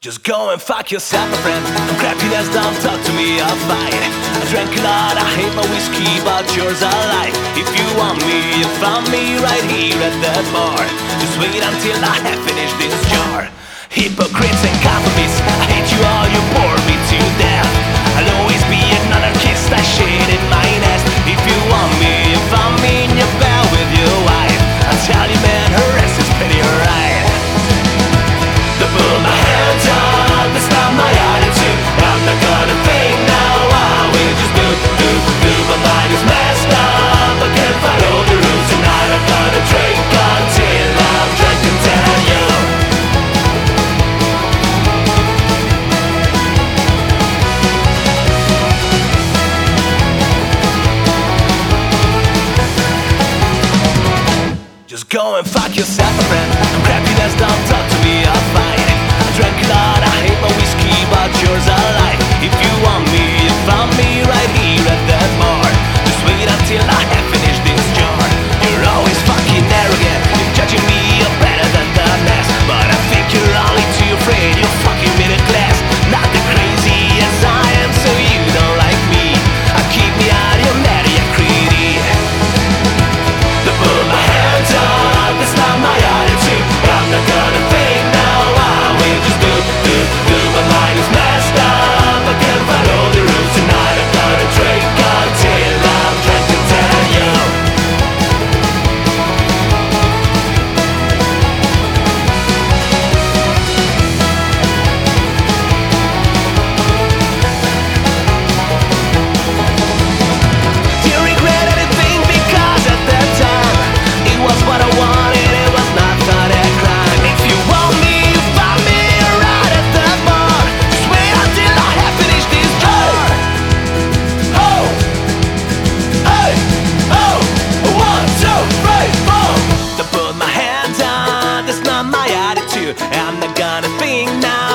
Just go and fuck yourself, my friend. Crappiness, don't talk to me, I'll fight. I drank a lot, I hate my whiskey, but yours I like. If you want me, you found me right here at that bar. Just wait until I have finished this jar. Hypocrites and conformists, I hate you all, you bore me to death. I'll always be an anarchist, I shade in my nest. If you want me, you found me in your bed with your wife. I tell you, man, her ass is pretty right. To pull my hands up, that's not my attitude. I'm not gonna think now, I will just do. My mind is messed up, I can't follow the rules. Tonight I'm gonna drink until I'm drunk and tell you. Just go and fuck yourself, my friend. Crappiness, don't talk to me, I'll fight. I drank a lot, I hate my whiskey, but yours I like. If you want me, you found me right here at that bar. Just wait until I have finished this jar. You're always fucking arrogant, you're judging me, you're better than the best. But I think you're only too afraid, you're fucking middle class. Not as crazy as I am, so you don't like me. I keep me out of your mediocrity. To pull my hands up, that's not my attitude. I'm not gonna think now, I will just do. My mind is messed up, I can't follow the rules. Tonight I'm gonna drink until I'm drunk to tell you. Do you regret anything? Because at that time it was what I wanted, it was not for that crime. If you want me, you find me right at the bar. Just wait until I have finished this jar. Oh, hey, oh, 1, 2, 3, 4. To put my hands on, that's not my attitude. I'm not gonna think now,